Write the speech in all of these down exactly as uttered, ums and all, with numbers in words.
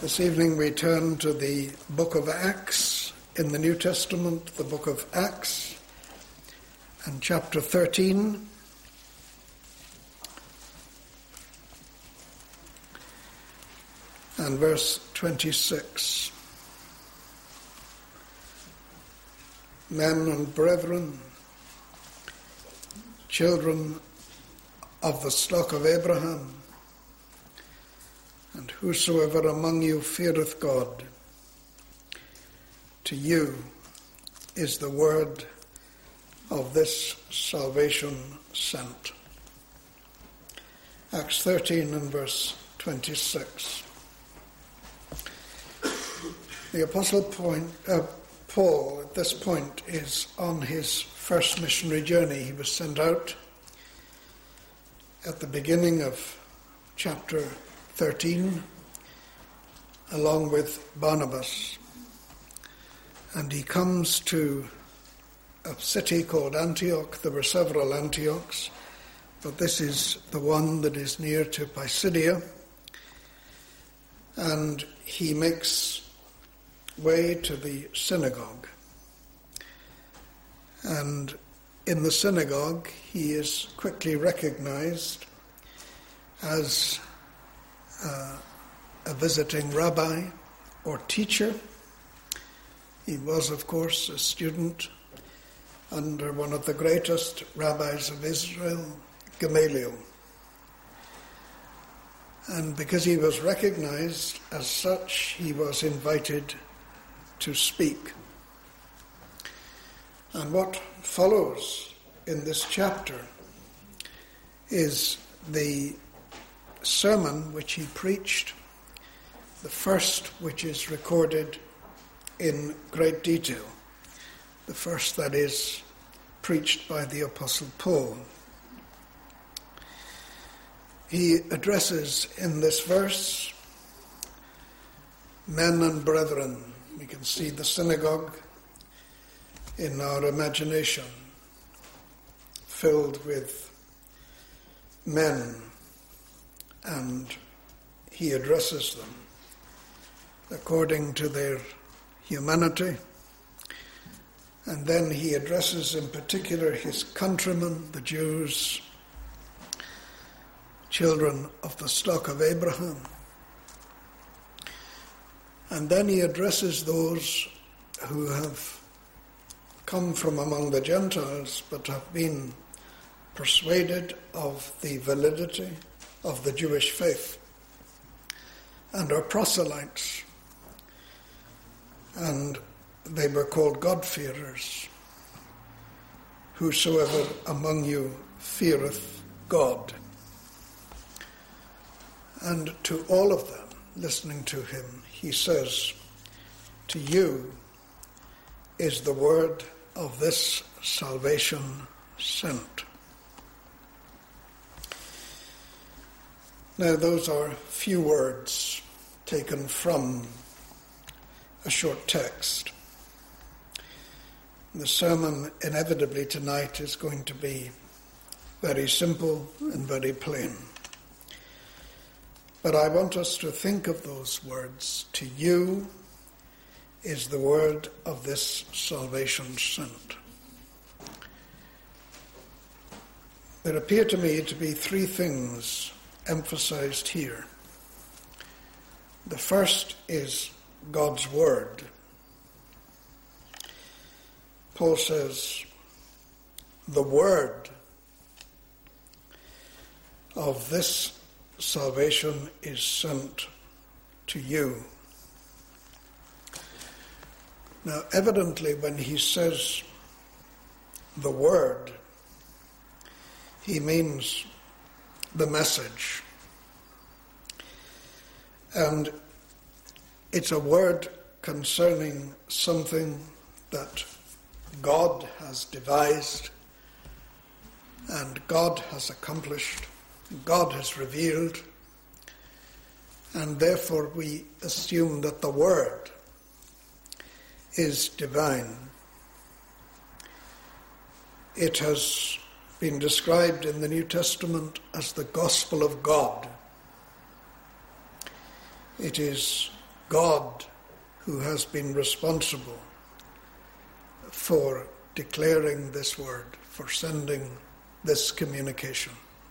This evening we turn to the book of Acts in the New Testament, the book of Acts, and chapter thirteen. And verse twenty-six. Men and brethren, children of the stock of Abraham, and whosoever among you feareth God, to you is the word of this salvation sent. Acts thirteen and verse twenty-six. The Apostle point, uh, Paul at this point is on his first missionary journey. He was sent out at the beginning of chapter thirteen along with Barnabas. And he comes to a city called Antioch. There were several Antiochs, but this is the one that is near to Pisidia. And he makes way to the synagogue. And in the synagogue, he is quickly recognized as uh, a visiting rabbi or teacher. He was, of course, a student under one of the greatest rabbis of Israel, Gamaliel. And because he was recognized as such, he was invited to speak. And what follows in this chapter is the sermon which he preached, the first which is recorded in great detail, the first that is preached by the Apostle Paul. He addresses in this verse men and brethren. We can see the synagogue in our imagination, filled with men, and he addresses them according to their humanity. And then he addresses in particular his countrymen, the Jews, children of the stock of Abraham. And then he addresses those who have come from among the Gentiles but have been persuaded of the validity of the Jewish faith and are proselytes. And they were called God-fearers. Whosoever among you feareth God. And to all of them, listening to him, he says, to you is the word of this salvation sent. Now, those are few words taken from a short text. The sermon inevitably tonight is going to be very simple and very plain. But I want us to think of those words. To you is the word of this salvation sent. There appear to me to be three things emphasized here. The first is God's word. Paul says, the word of this salvation is sent to you. Now, evidently, when he says the word, he means the message. And it's a word concerning something that God has devised and God has accomplished, God has revealed, and therefore we assume that the word is divine. It has been described in the New Testament as the gospel of God. It is God who has been responsible for declaring this word, for sending this communication.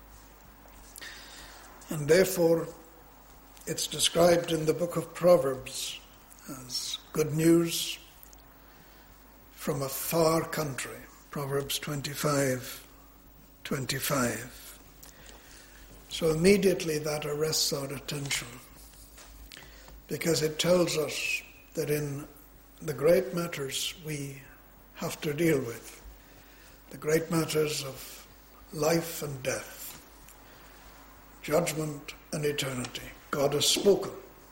And therefore, it's described in the book of Proverbs as good news from a far country. Proverbs twenty-five, twenty-five. So immediately that arrests our attention, because it tells us that in the great matters we have to deal with, the great matters of life and death, judgment and eternity, God has spoken,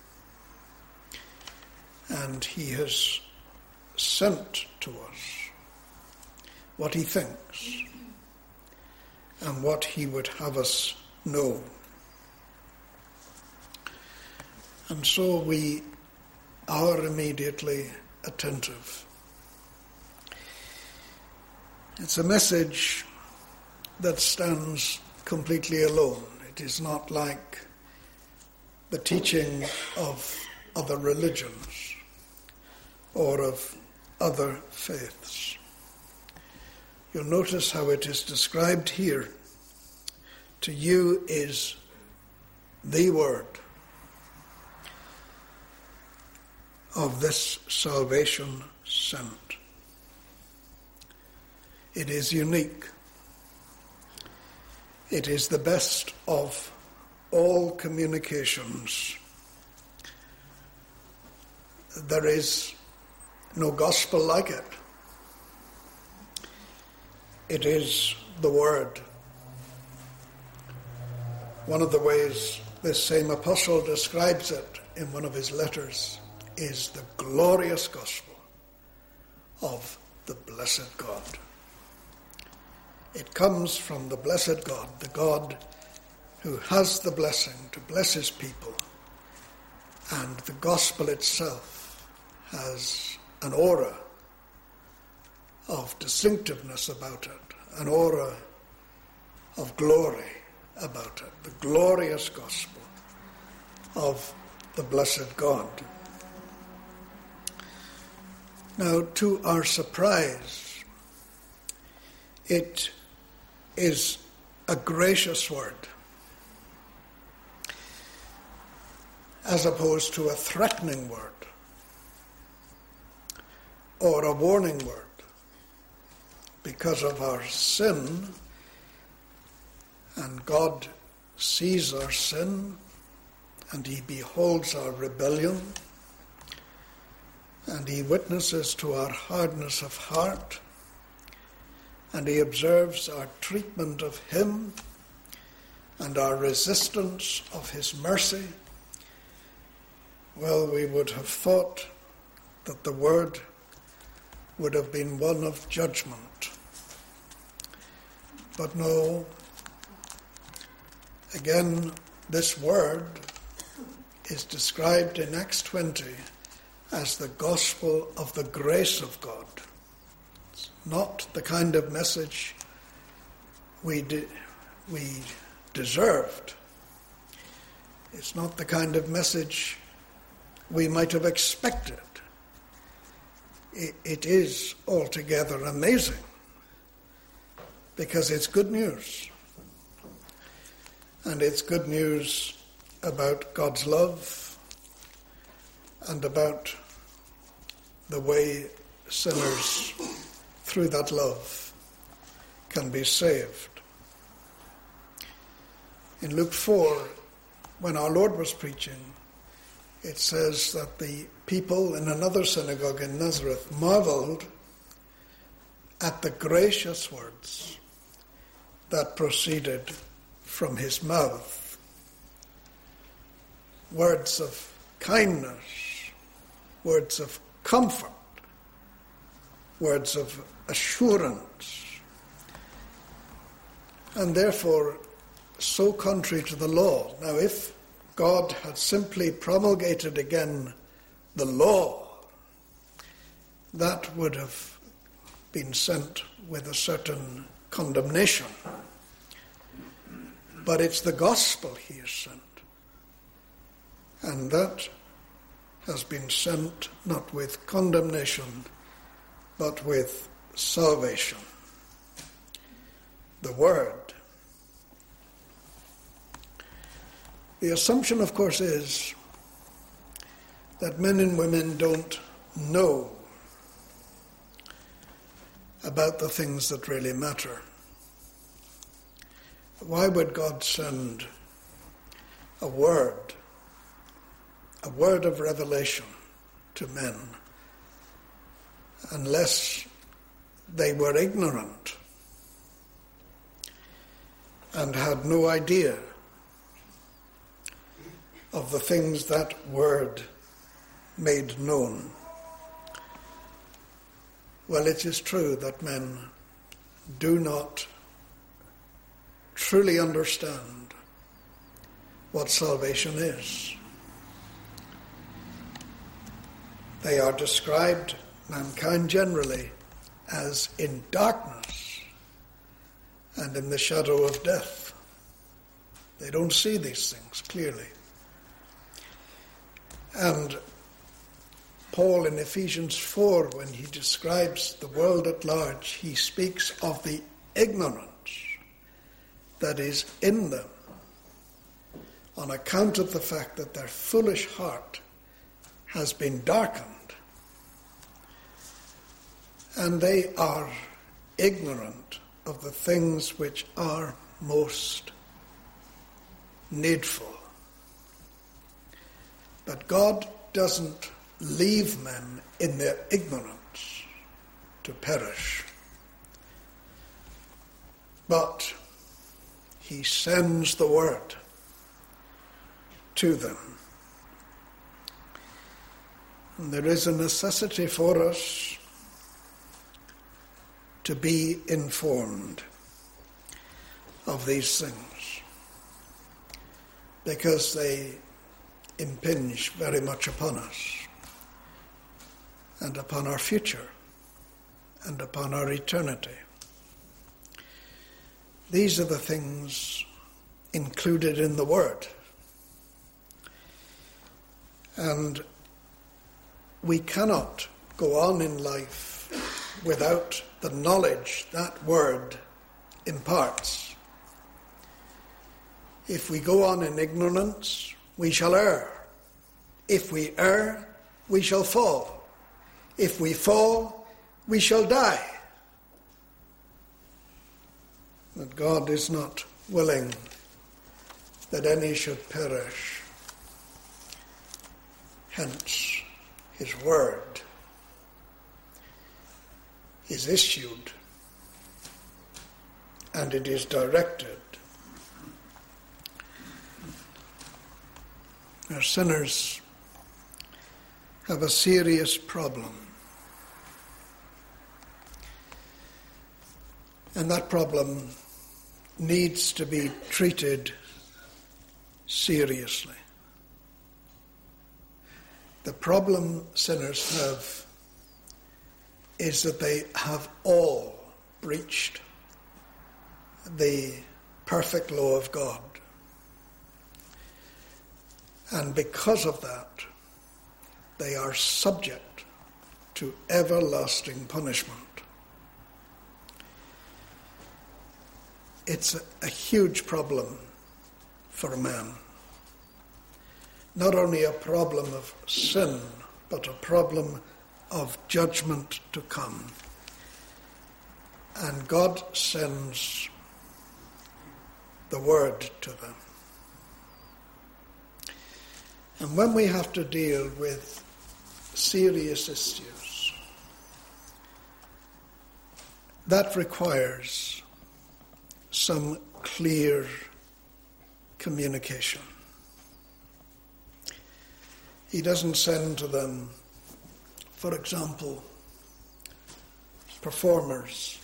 and he has sent to us what he thinks and what he would have us know. And so we are immediately attentive. It's a message that stands completely alone. It is not like the teaching of other religions or of other faiths. You'll notice how it is described here. To you is the word of this salvation sent. It is unique. It is the best of all communications. There is no gospel like it. It is the word. One of the ways this same apostle describes it in one of his letters is the glorious gospel of the blessed God. It comes from the blessed God, the God who has the blessing to bless his people, and the gospel itself has an aura of distinctiveness about it, an aura of glory about it, the glorious gospel of the blessed God. Now, to our surprise, it is a gracious word, as opposed to a threatening word or a warning word. Because of our sin, and God sees our sin, and he beholds our rebellion, and he witnesses to our hardness of heart, and he observes our treatment of him and our resistance of his mercy. Well, we would have thought that the word would have been one of judgment. But no, again, this word is described in Acts twenty as the gospel of the grace of God. It's not the kind of message we de- we deserved. It's not the kind of message we might have expected. It, it is altogether amazing, because it's good news. And it's good news about God's love and about the way sinners, through that love, can be saved. In Luke four, when our Lord was preaching, it says that the people in another synagogue in Nazareth marveled at the gracious words that proceeded from his mouth. Words of kindness, words of comfort, words of assurance, and therefore so contrary to the law. Now, if God had simply promulgated again the law, that would have been sent with a certain condemnation. But it's the gospel he has sent. And that has been sent not with condemnation, but with salvation. The Word. The assumption, of course, is that men and women don't know about the things that really matter. Why would God send a word, a word of revelation to men, unless they were ignorant and had no idea of the things that word made known? Well, it is true that men do not truly understand what salvation is. They are described, mankind generally, as in darkness and in the shadow of death. They don't see these things clearly. And Paul in Ephesians four, when he describes the world at large, he speaks of the ignorance that is in them on account of the fact that their foolish heart has been darkened. And they are ignorant of the things which are most needful. But God doesn't leave men in their ignorance to perish, but he sends the word to them. And there is a necessity for us to be informed of these things, because they impinge very much upon us and upon our future and upon our eternity. These are the things included in the Word. And we cannot go on in life without the knowledge that Word imparts. If we go on in ignorance, we shall err. If we err, we shall fall. If we fall, we shall die. But God is not willing that any should perish. Hence, his word is issued, and it is directed. Our sinners have a serious problem. And that problem needs to be treated seriously. The problem sinners have is that they have all breached the perfect law of God. And because of that, they are subject to everlasting punishment. It's a, a huge problem for man. Not only a problem of sin, but a problem of judgment to come. And God sends the word to them. And when we have to deal with serious issues, that requires some clear communication. He doesn't send to them, for example, performers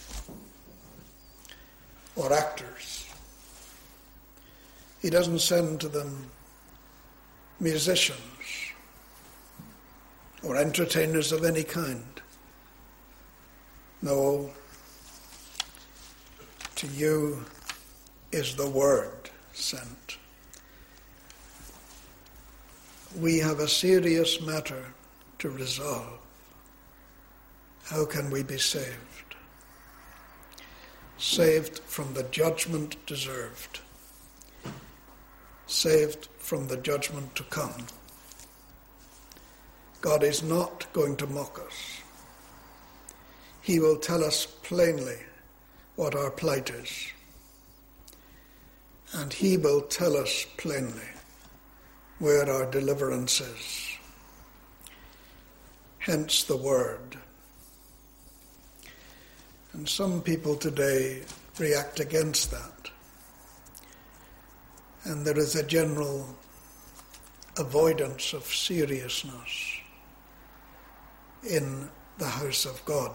or actors. He doesn't send to them musicians or entertainers of any kind. No, to you is the word sent. we have a serious matter to resolve. How can we be saved? Saved from the judgment deserved. Saved from the judgment to come. God is not going to mock us. He will tell us plainly what our plight is. And he will tell us plainly where our deliverance is. Hence the word. And some people today react against that. And there is a general avoidance of seriousness in the house of God.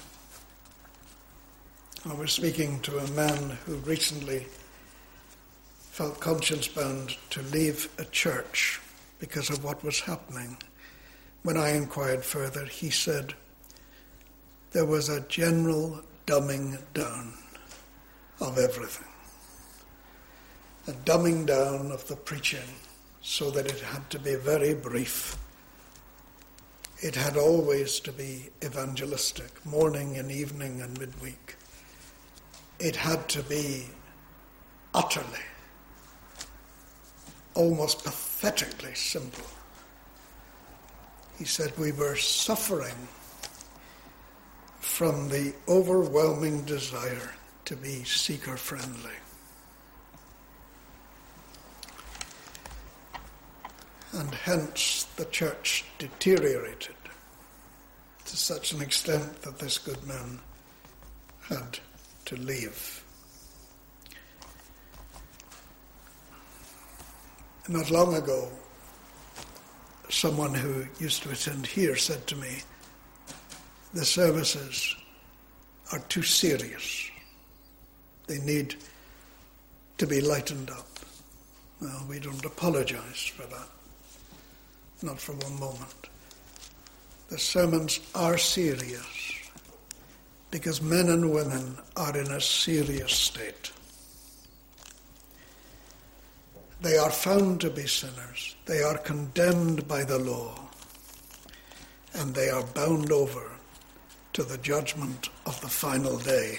I was speaking to a man who recently felt conscience-bound to leave a church because of what was happening. When I inquired further, he said there was a general dumbing down of everything. A dumbing down of the preaching so that it had to be very brief. It had always to be evangelistic, morning and evening and midweek. It had to be utterly, almost pathetically simple. He said we were suffering from the overwhelming desire to be seeker-friendly. And hence the church deteriorated to such an extent that this good man had to leave. Not long ago, someone who used to attend here said to me, the services are too serious. They need to be lightened up. Well, we don't apologize for that. Not for one moment. The sermons are serious because men and women are in a serious state. They are found to be sinners. They are condemned by the law. And they are bound over to the judgment of the final day.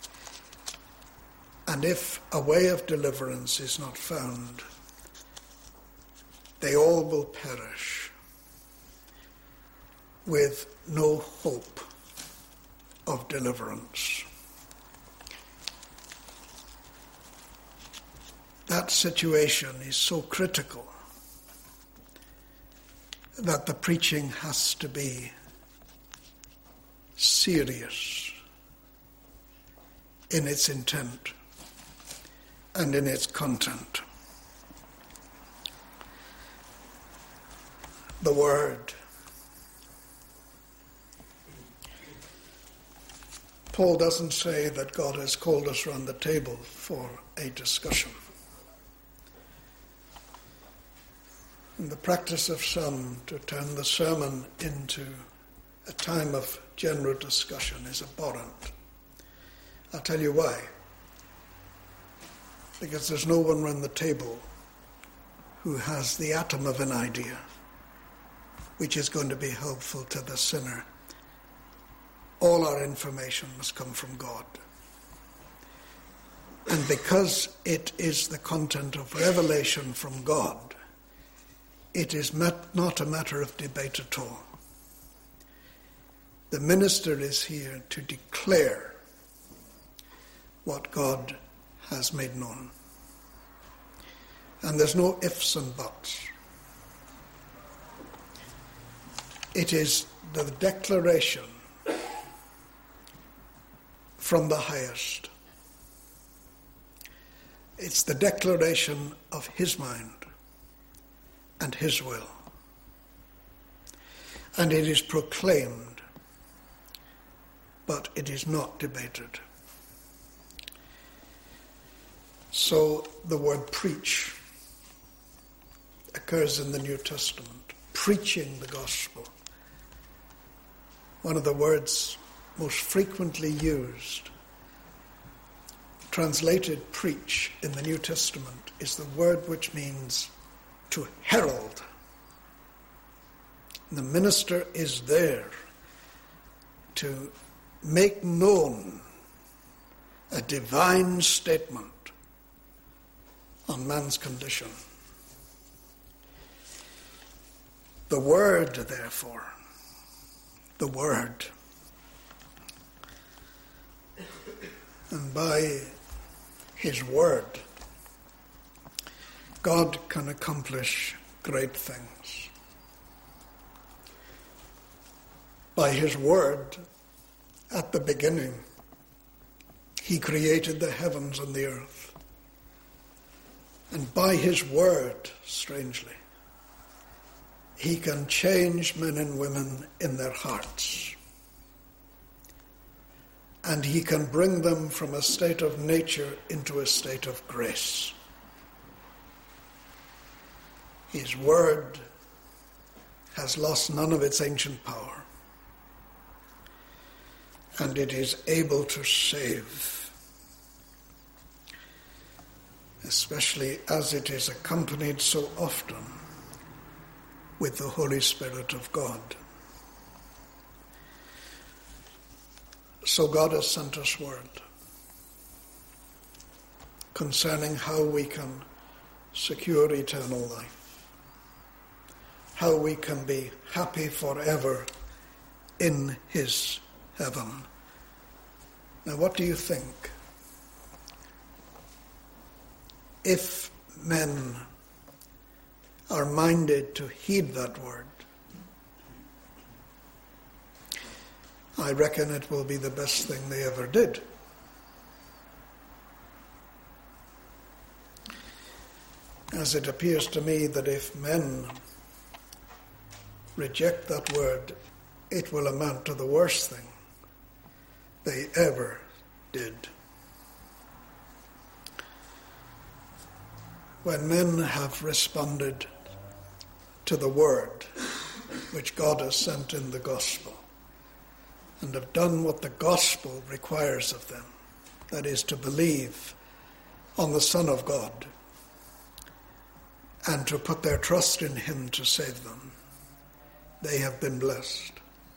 And if a way of deliverance is not found, they all will perish with no hope of deliverance. That situation is so critical that the preaching has to be serious in its intent and in its content. The word. Paul doesn't say that God has called us round the table for a discussion. And the practice of some to turn the sermon into a time of general discussion is abhorrent. I'll tell you why. Because there's no one round the table who has the atom of an idea which is going to be helpful to the sinner. All our information must come from God. And because it is the content of revelation from God, it is not a matter of debate at all. The minister is here to declare what God has made known. And there's no ifs and buts. It is the declaration from the highest. It's the declaration of his mind and his will. And it is proclaimed, but it is not debated. So the word preach occurs in the New Testament, preaching the gospel. One of the words most frequently used, translated preach in the New Testament, is the word which means to herald The minister is there to make known a divine statement on man's condition. The Word, therefore, the Word, and by His Word, God can accomplish great things. By His Word, at the beginning, He created the heavens and the earth. And by His Word, strangely, He can change men and women in their hearts. And He can bring them from a state of nature into a state of grace. His Word has lost none of its ancient power, and it is able to save, especially as it is accompanied so often with the Holy Spirit of God. So God has sent us word concerning how we can secure eternal life, how we can be happy forever in His heaven. Now, what do you think? If men are minded to heed that word, I reckon it will be the best thing they ever did. As it appears to me that if men reject that word, it will amount to the worst thing they ever did. When men have responded to the word which God has sent in the gospel, and have done what the gospel requires of them, that is, to believe on the Son of God and to put their trust in Him to save them, they have been blessed.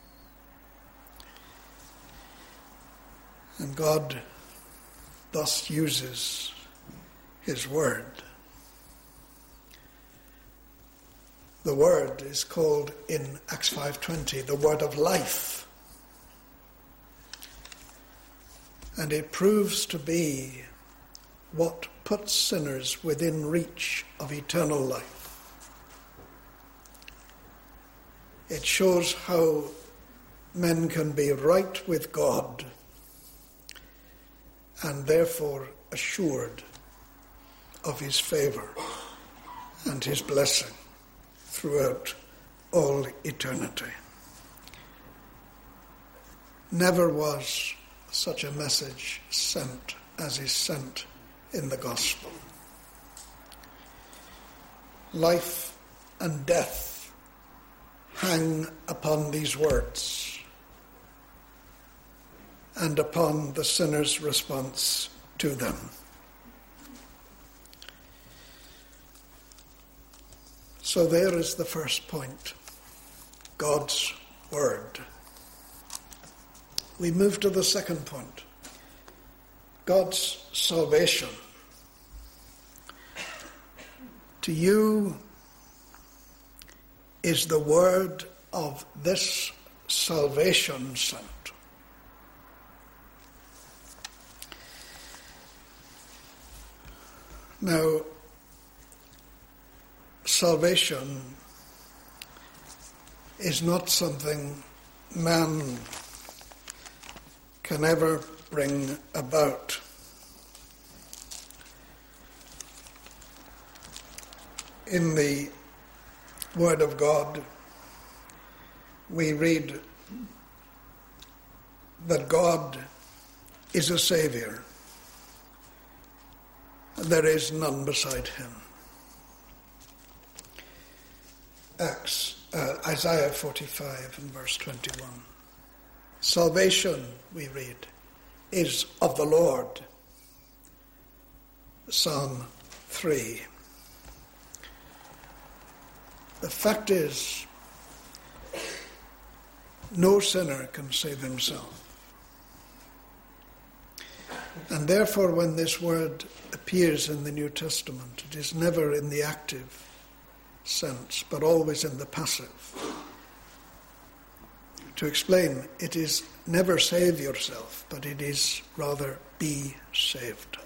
And God thus uses His word. The word is called in Acts five twenty the word of life. And it proves to be what puts sinners within reach of eternal life. It shows how men can be right with God and therefore assured of His favor and His blessing throughout all eternity. Never was such a message sent as is sent in the gospel. Life and death hang upon these words and upon the sinner's response to them. So there is the first point, God's word. We move to the second point, God's salvation. To you is the word of this salvation sent. Now, salvation is not something man can ever bring about. In the Word of God, we read that God is a Saviour. There is none beside Him. Acts, uh, Isaiah forty-five and verse twenty-one. Salvation, we read, is of the Lord. Psalm three. The fact is No sinner can save himself. And therefore, when this word appears in the New Testament, it is never in the active sense, but always in the passive. To explain, it is never save yourself, but it is rather be saved.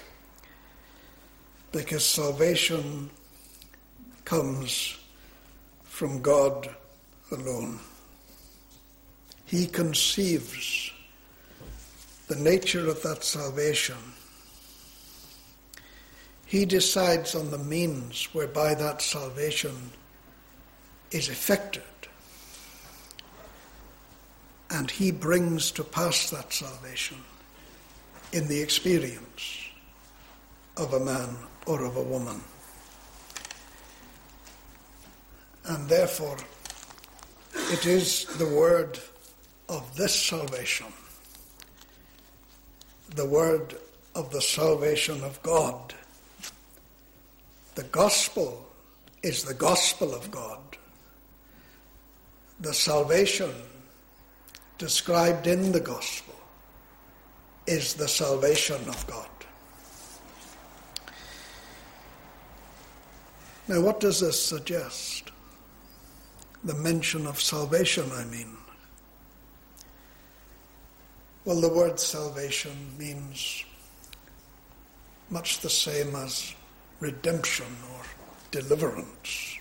Because salvation comes from God alone. He conceives the nature of that salvation. He decides on the means whereby that salvation is effected. And he brings to pass that salvation in the experience of a man or of a woman. And therefore, it is the word of this salvation, the word of the salvation of God. The gospel is the gospel of God. The salvation described in the gospel is the salvation of God. Now, what does this suggest? The mention of salvation, I mean. Well, the word salvation means much the same as redemption or deliverance.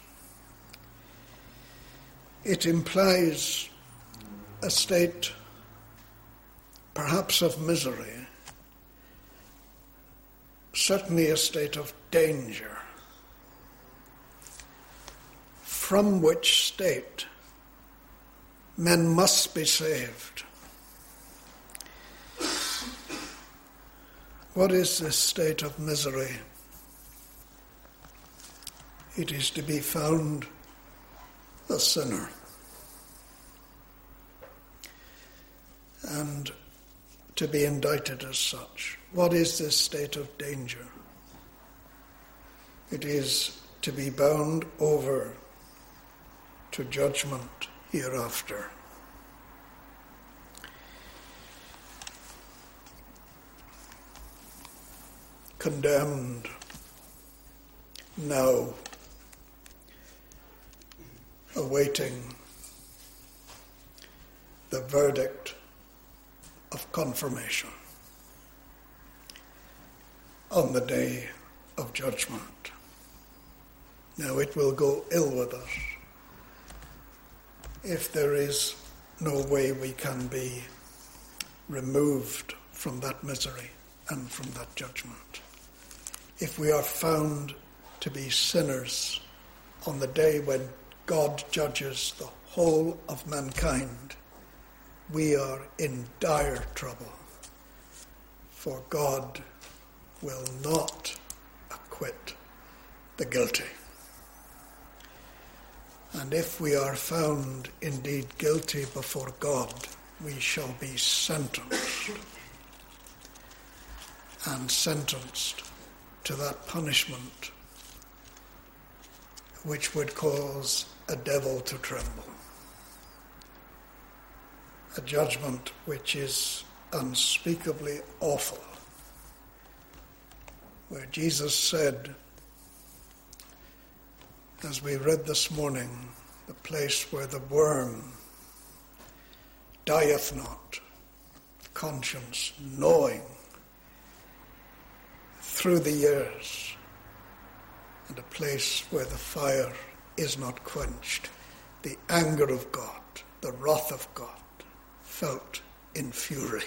It implies a state, perhaps of misery, certainly a state of danger, from which state men must be saved. What is this state of misery? It is to be found a sinner. And to be indicted as such. What is this state of danger? It is to be bound over to judgment hereafter. Condemned now, awaiting the verdict of confirmation on the day of judgment. Now, it will go ill with us if there is no way we can be removed from that misery and from that judgment. If we are found to be sinners on the day when God judges the whole of mankind, we are in dire trouble, for God will not acquit the guilty. And if we are found indeed guilty before God, we shall be sentenced, and sentenced to that punishment which would cause a devil to tremble. A judgment which is unspeakably awful, where Jesus said, as we read this morning, the place where the worm dieth not, conscience gnawing through the years, and a place where the fire is not quenched, the anger of God, the wrath of God, felt in fury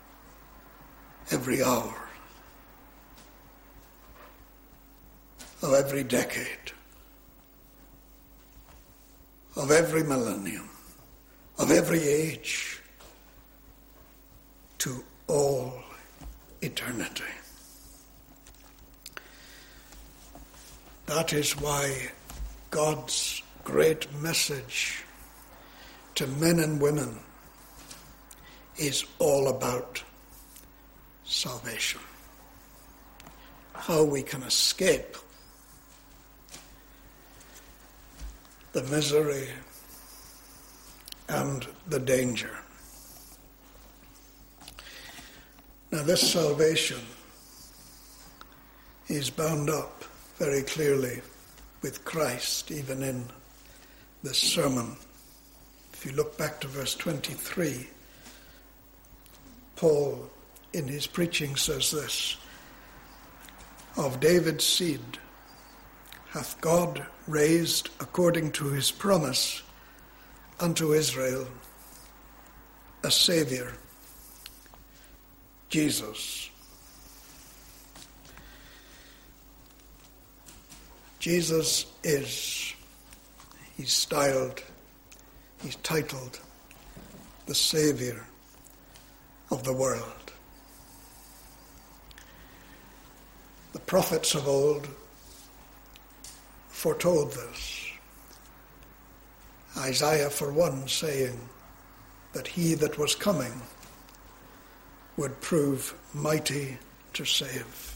every hour of every decade, of every millennium, of every age, to all eternity. That is why God's great message to men and women is all about salvation. How we can escape the misery and the danger. Now, this salvation is bound up very clearly with Christ, even in this sermon. If you look back to verse twenty-three, Paul, in his preaching, says this: "Of David's seed hath God raised, according to his promise, unto Israel a Saviour, Jesus." Jesus is, he's styled, he's titled the Saviour of the world. The prophets of old foretold this. Isaiah, for one, saying that he that was coming would prove mighty to save.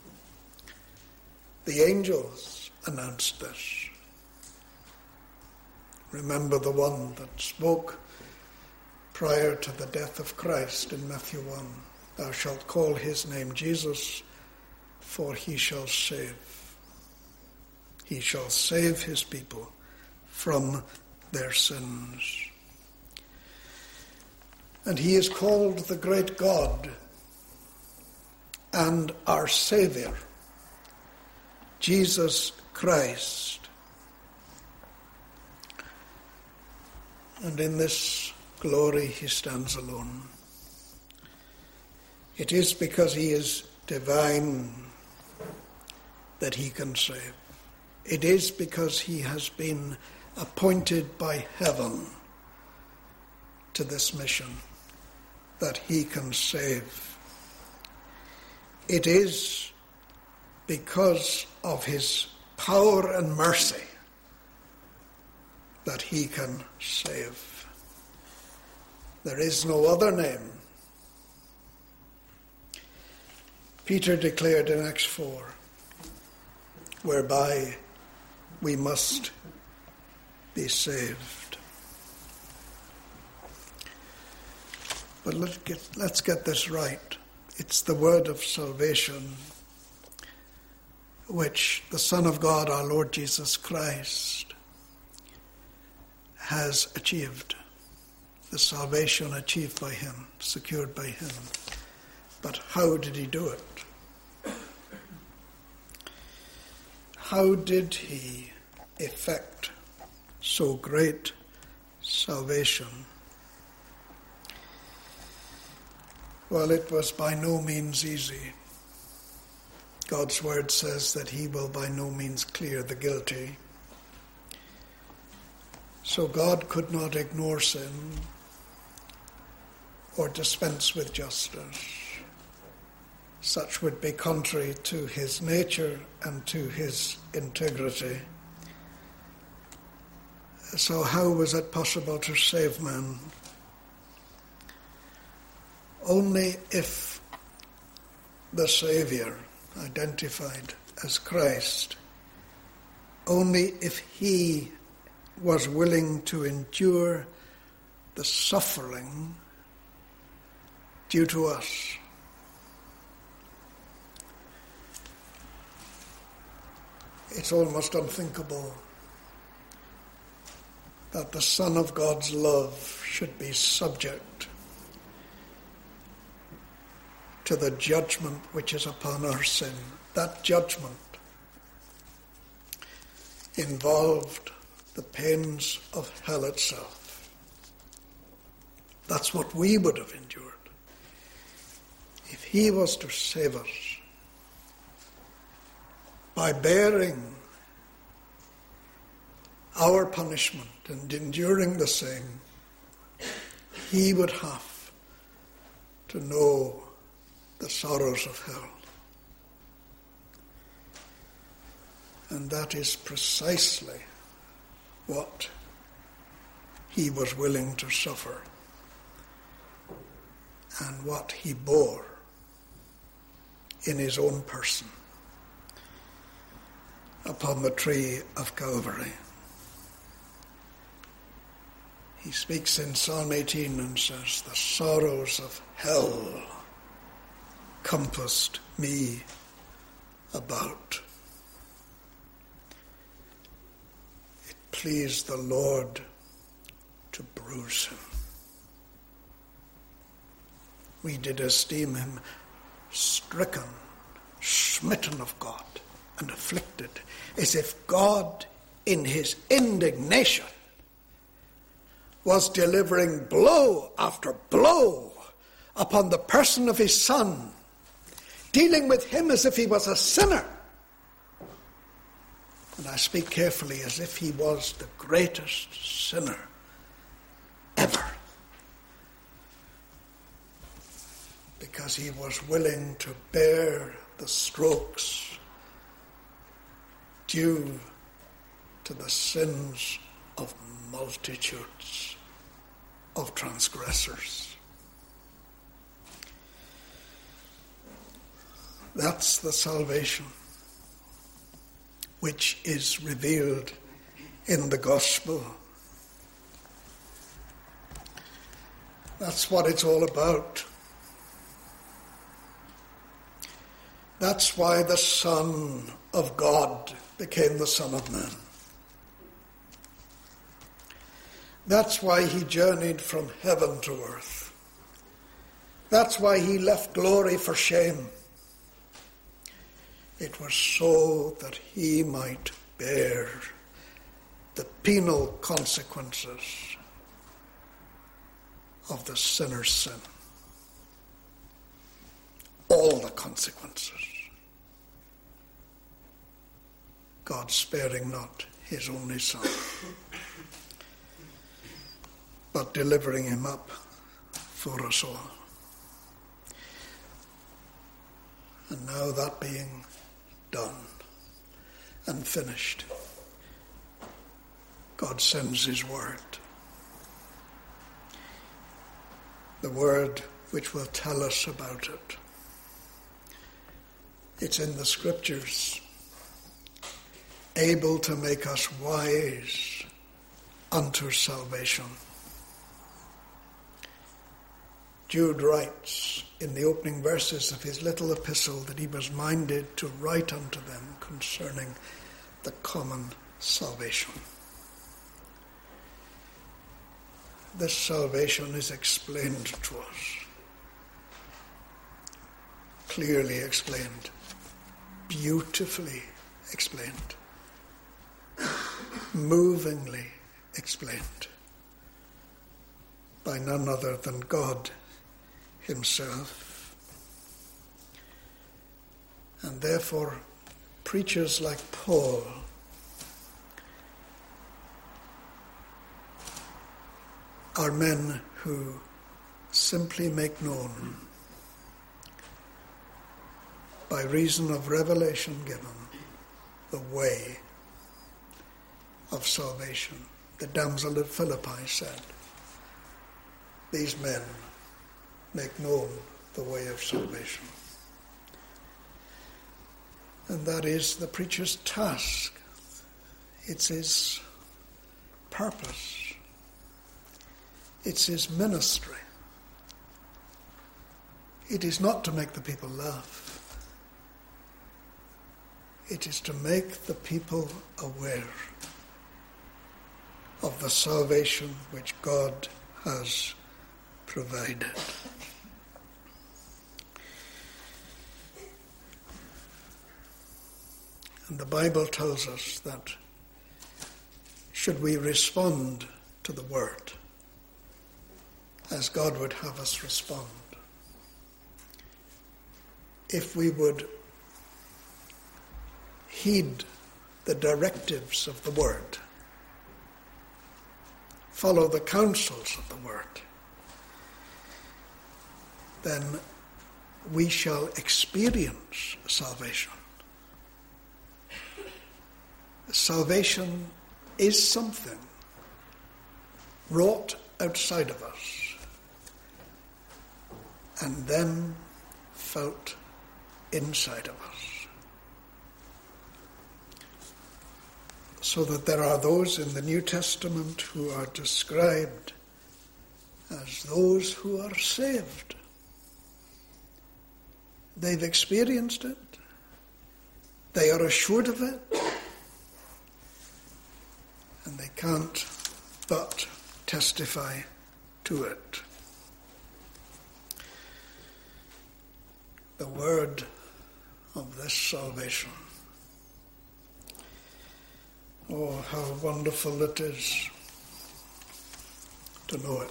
The angels announced this. Remember the one that spoke prior to the death of Christ in Matthew one. "Thou shalt call his name Jesus, for he shall save. He shall save his people from their sins." And he is called the great God and our Saviour, Jesus Christ. And in this glory he stands alone. It is because he is divine that he can save. It is because he has been appointed by heaven to this mission that he can save. It is because of his power and mercy that he can save. There is no other name. Peter declared in Acts four, whereby we must be saved. But let's get, let's get this right. It's the word of salvation which the Son of God, our Lord Jesus Christ, has achieved. The salvation achieved by him, secured by him. But how did he do it? How did he effect so great salvation? Well, it was by no means easy. God's word says that he will by no means clear the guilty. So God could not ignore sin or dispense with justice. Such would be contrary to his nature and to his integrity. So how was it possible to save man? Only if the Saviour, identified as Christ, only if he was willing to endure the suffering due to us. It's almost unthinkable that the Son of God's love should be subject to the judgment which is upon our sin. That judgment involved the pains of hell itself. That's what we would have endured. If he was to save us by bearing our punishment and enduring the same, he would have to know the sorrows of hell. And that is precisely what he was willing to suffer and what he bore in his own person upon the tree of Calvary. He speaks in Psalm eighteen and says, the sorrows of hell compassed me about. It pleased the Lord to bruise him. We did esteem him stricken, smitten of God, and afflicted, as if God, in his indignation, was delivering blow after blow upon the person of his Son, dealing with him as if he was a sinner. And I speak carefully, as if he was the greatest sinner ever. Because he was willing to bear the strokes due to the sins of multitudes of transgressors. That's the salvation which is revealed in the gospel. That's what it's all about. That's why the Son of God became the Son of Man. That's why he journeyed from heaven to earth. That's why he left glory for shame. It was so that he might bear the penal consequences of the sinner's sin. All the consequences. God sparing not his only Son, but delivering him up for us all. And now that being done and finished, God sends his word. The word which will tell us about it. It's in the scriptures, able to make us wise unto salvation. Jude writes in the opening verses of his little epistle that he was minded to write unto them concerning the common salvation. This salvation is explained to us, clearly explained, beautifully explained, movingly explained by none other than God himself. And therefore, preachers like Paul are men who simply make known, by reason of revelation given, the way of salvation. The damsel of Philippi said, these men make known the way of salvation. And that is the preacher's task. It's his purpose. It's his ministry. It is not to make the people laugh. It is to make the people aware of the salvation which God has provided. And the Bible tells us that should we respond to the word as God would have us respond, if we would heed the directives of the word, follow the counsels of the word, then we shall experience salvation. Salvation is something wrought outside of us and then felt inside of us. So that there are those in the New Testament who are described as those who are saved. They've experienced it. They are assured of it. And they can't but testify to it. The word of this salvation. Oh, how wonderful it is to know it.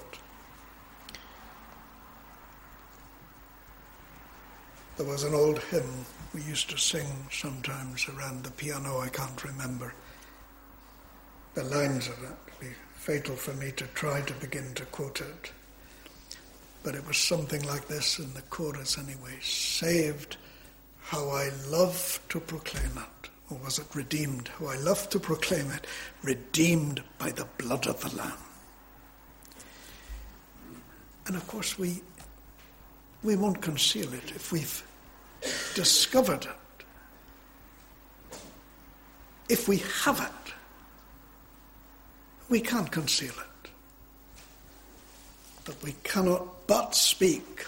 There was an old hymn we used to sing sometimes around the piano. I can't remember the lines of it. It would be fatal for me to try to begin to quote it. But it was something like this in the chorus anyway. Saved, how I love to proclaim it. Or was it redeemed? How I love to proclaim it. Redeemed by the blood of the Lamb. And of course we we won't conceal it if we've discovered it. If we have it, we can't conceal it. But we cannot but speak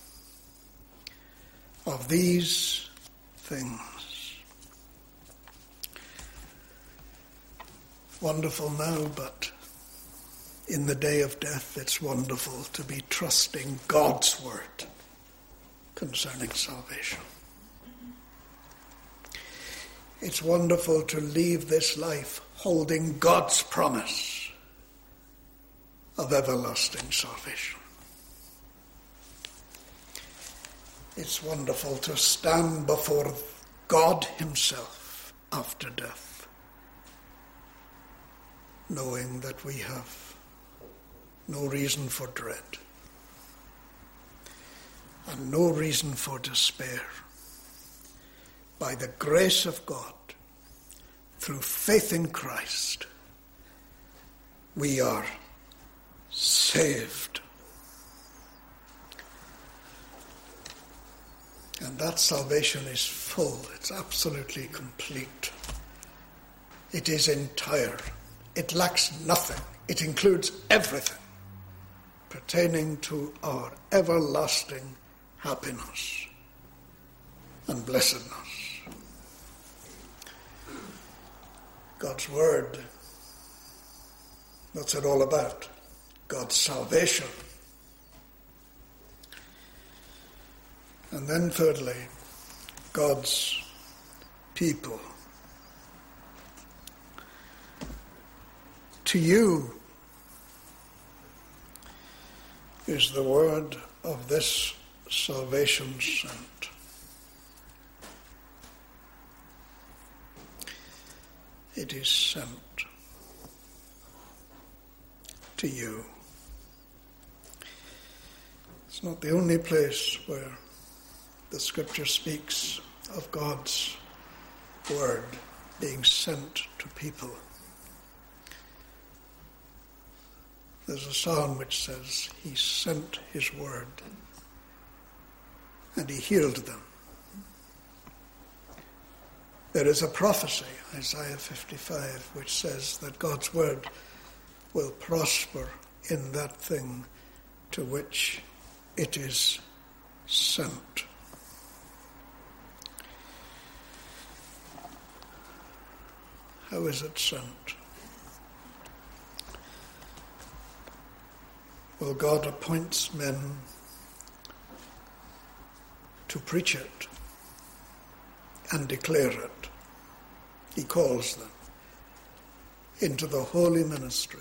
of these things. Wonderful now, but in the day of death it's wonderful to be trusting God's word concerning salvation. It's wonderful to leave this life holding God's promise of everlasting salvation. It's wonderful to stand before God himself after death, knowing that we have no reason for dread and no reason for despair. By the grace of God, through faith in Christ, we are saved. And that salvation is full. It's absolutely complete. It is entire. It lacks nothing. It includes everything pertaining to our everlasting happiness and blessedness. God's word, what's it all about? God's salvation. And then thirdly, God's people. To you is the word of this salvation sent. It is sent to you. It's not the only place where the scripture speaks of God's word being sent to people. There's a psalm which says he sent his word and he healed them. There is a prophecy, Isaiah fifty-five, which says that God's word will prosper in that thing to which it is sent. How is it sent? Well, God appoints men to preach it and declare it. He calls them into the holy ministry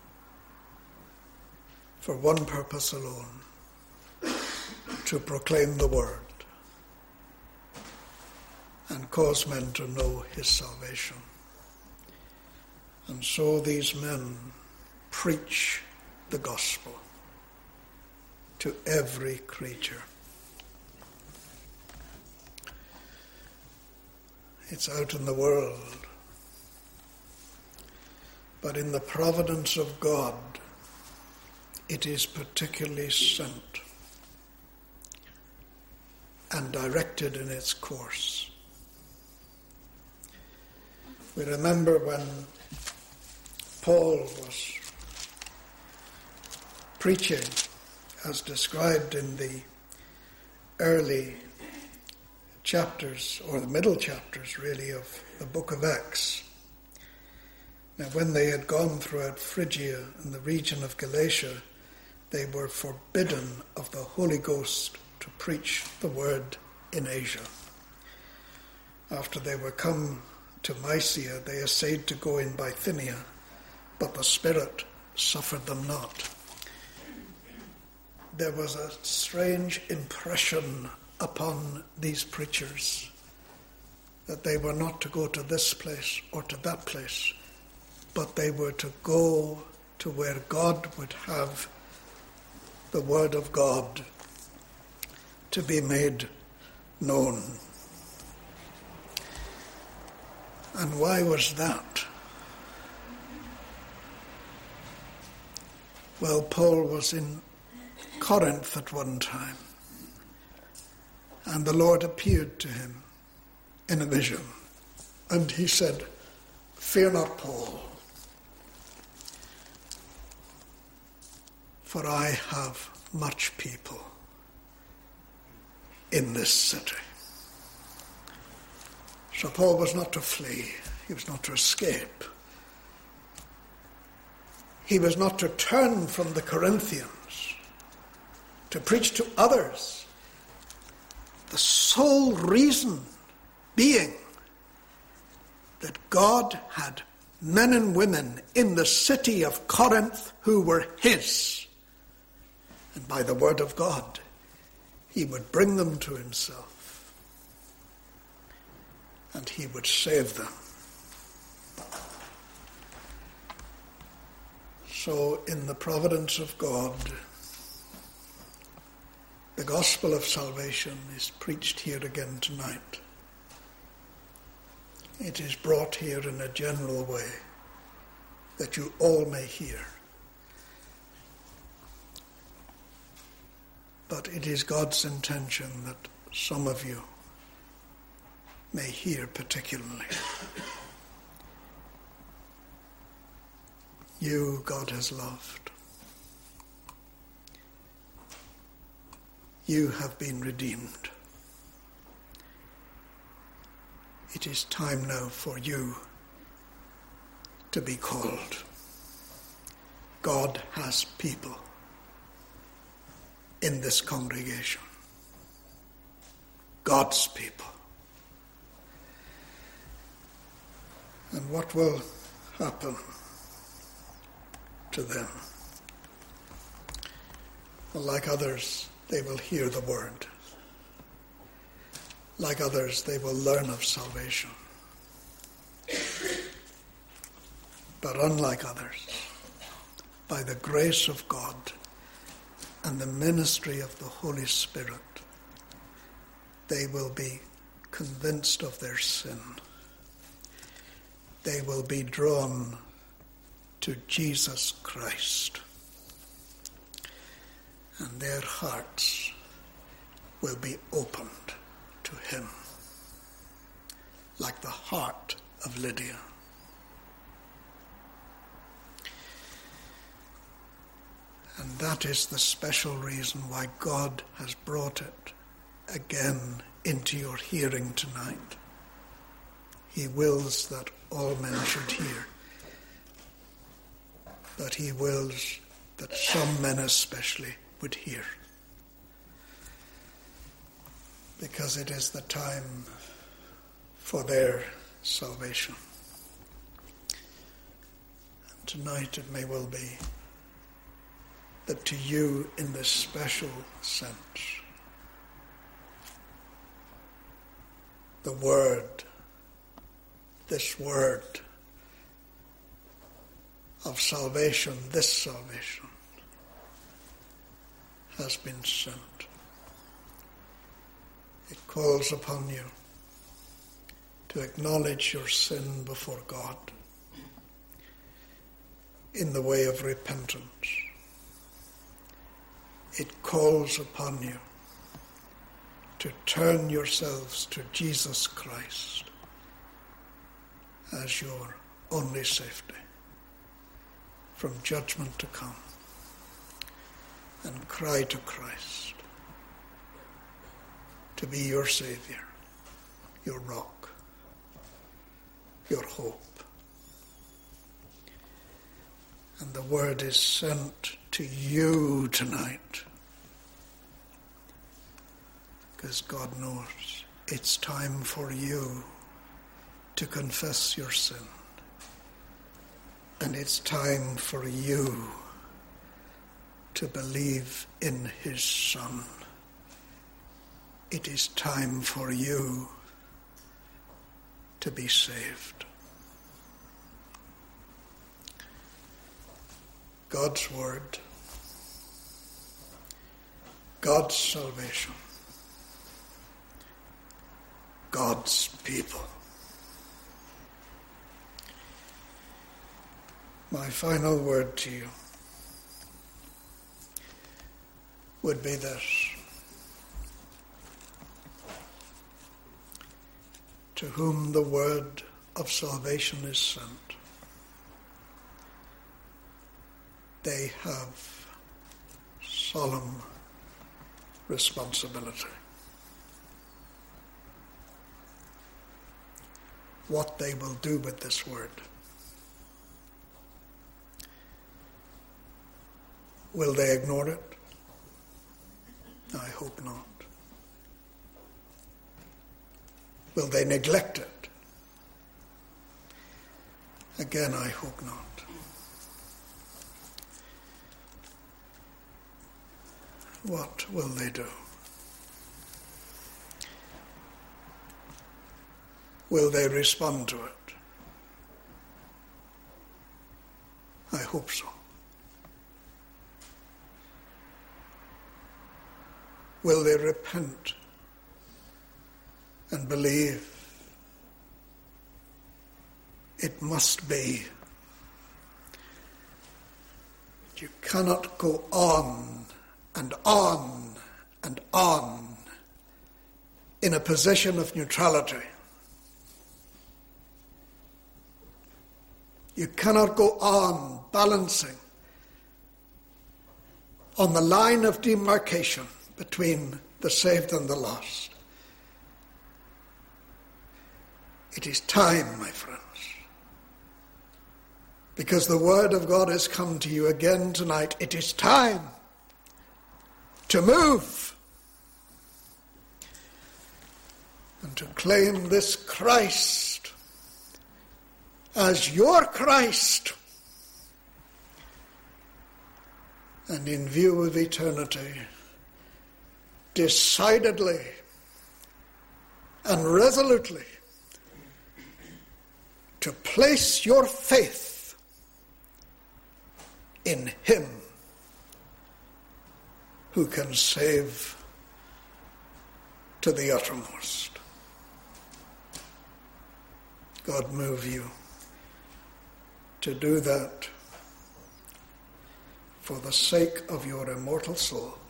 for one purpose alone, to proclaim the word and cause men to know his salvation. And so these men preach the gospel to every creature. It's out in the world, but in the providence of God, it is particularly sent and directed in its course. We remember when Paul was preaching as described in the early chapters, or the middle chapters really, of the book of Acts. Now when they had gone throughout Phrygia and the region of Galatia, they were forbidden of the Holy Ghost to preach the word in Asia. After they were come to Mysia, they essayed to go in Bithynia, but the Spirit suffered them not. There was a strange impression upon these preachers that they were not to go to this place or to that place, but they were to go to where God would have the word of God to be made known. And why was that? Well, Paul was in Corinth at one time, and the Lord appeared to him in a vision, and he said, "Fear not, Paul, for I have much people in this city." So Paul was not to flee, he was not to escape. He was not to turn from the Corinthians to preach to others. The sole reason being that God had men and women in the city of Corinth who were his. And by the word of God, he would bring them to himself. And he would save them. So in the providence of God, the gospel of salvation is preached here again tonight. It is brought here in a general way that you all may hear. But it is God's intention that some of you may hear particularly. You God has loved. You have been redeemed. It is time now for you to be called. God has people in this congregation. God's people. And what will happen to them? Well, like others, they will hear the word. Like others, they will learn of salvation. But unlike others, by the grace of God and the ministry of the Holy Spirit, they will be convinced of their sin. They will be drawn to Jesus Christ. And their hearts will be opened to him, like the heart of Lydia. And that is the special reason why God has brought it again into your hearing tonight. He wills that all men should hear, but he wills that some men especially would hear, because it is the time for their salvation. And tonight it may well be that to you in this special sense, the word, this word of salvation, this salvation, has been sent. It calls upon you to acknowledge your sin before God in the way of repentance. It calls upon you to turn yourselves to Jesus Christ as your only safety from judgment to come. cry to Christ to be your Saviour, your rock, your hope. And the word is sent to you tonight, because God knows it's time for you to confess your sin. And it's time for you to believe in his Son. It is time for you to be saved. God's word, God's salvation, God's people. My final word to you would be this: to whom the word of salvation is sent, they have solemn responsibility. What they will do with this word. Will they ignore it? I hope not. Will they neglect it? Again, I hope not. What will they do? Will they respond to it? I hope so. Will they repent and believe it must be? You cannot go on and on and on in a position of neutrality. You cannot go on balancing on the line of demarcation between the saved and the lost. It is time, my friends, because the word of God has come to you again tonight. It is time to move and to claim this Christ as your Christ, and in view of eternity, decidedly and resolutely to place your faith in him who can save to the uttermost. God move you to do that for the sake of your immortal soul.